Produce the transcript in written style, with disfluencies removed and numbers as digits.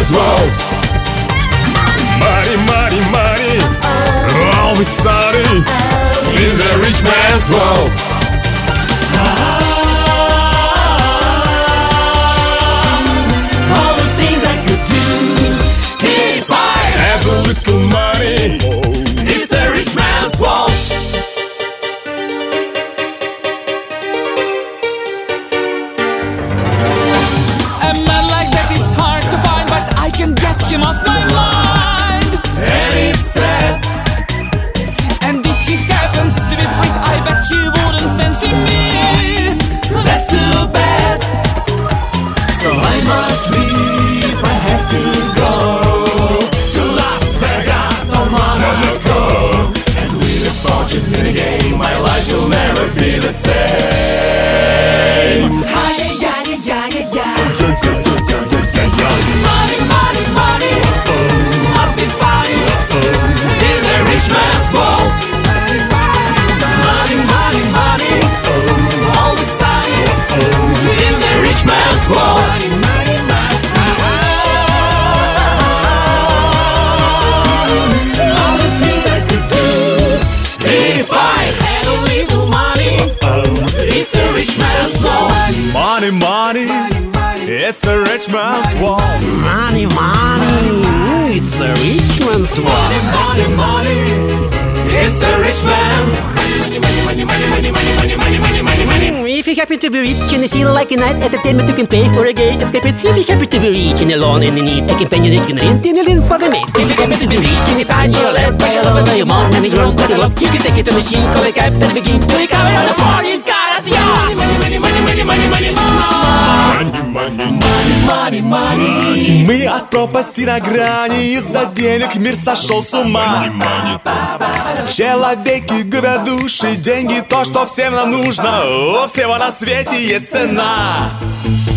man's world. Money, money, money, always sunny in the rich man's world. All the things I could do if I Have a little money, it's a rich man's world. A man like that is hard to find, but I can get him off my mind. and it's sad. And if he happens to be free, I bet you wouldn't fancy me. That's too bad. So I must leave, I have to go to Las Vegas or Monaco. And with a fortune in a game, my life will never be the same. Money, money, money, must be funny in a rich man's world. Money, money, money, always sunny in the rich man's world. All the things I could do if I had a little money. It's a rich man's world. Money, money, it's a rich man's world. Money, money, it's a rich man's world. Money, money, it's a rich man's. Money, money, money, money, money, money, money, money, money, money, money. If you happen to be rich and you feel like a night entertainment, you can pay for a gay escape it. If you happen to be rich and alone and in need, a companion you can rent in a lane for the mate. If you happen to be rich and you find you're led by a lover, by your mom and you grown by the love, you can take it to a machine, call a cab and begin to recover all the phone you've got at the yard. Money, money, money, money, money, money, money, money, money. Мы от пропасти на грани, из-за денег мир сошел с ума. Человеки губят души, деньги то, что всем нам нужно. У всего на свете есть цена.